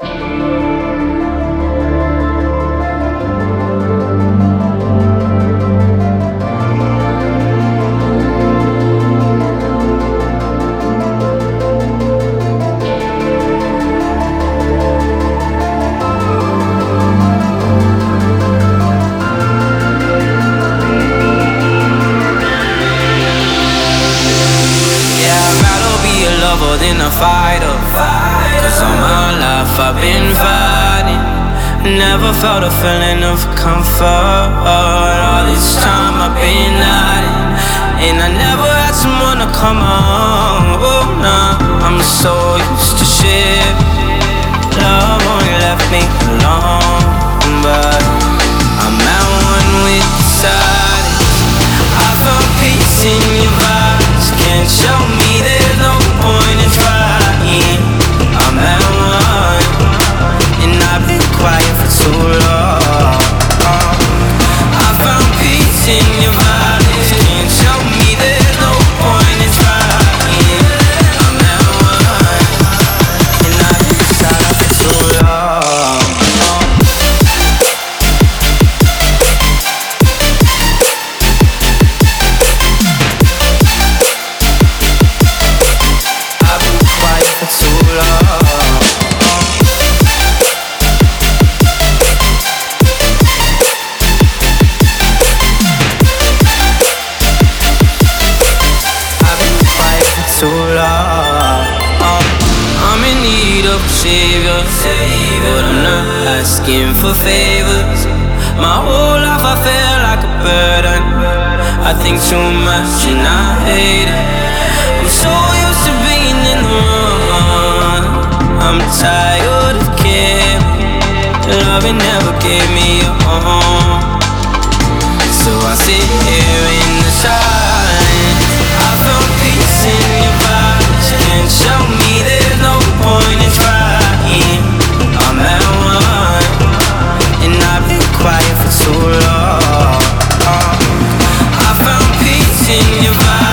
Than a fighter, 'cause all my life I've been fighting. Never felt a feeling of comfort. All this time I've been hiding, and I never had someone to come on. Oh, nah, I'm so used to shit. Love only left me alone, but I'm at one with the silence. I found peace in your vibes. Can't show me there's no point in trying. I'm at one, and I've been quiet for too long. I found peace in your vibes. Can't show me there's no point in trying. I'm at one, and I've been silent for too long. I'm in need of a savior, but I'm not asking for favors. My whole life I feel like a burden. I think too much and I hate it. I'm so used to being in the wrong. I'm tired of caring. Loving never gave me a home, so I sit here in the silence. I found peace in your vibes. Can't show me there's no point in trying. I'm at one, and I've been quiet for too long. I found peace in your vibes.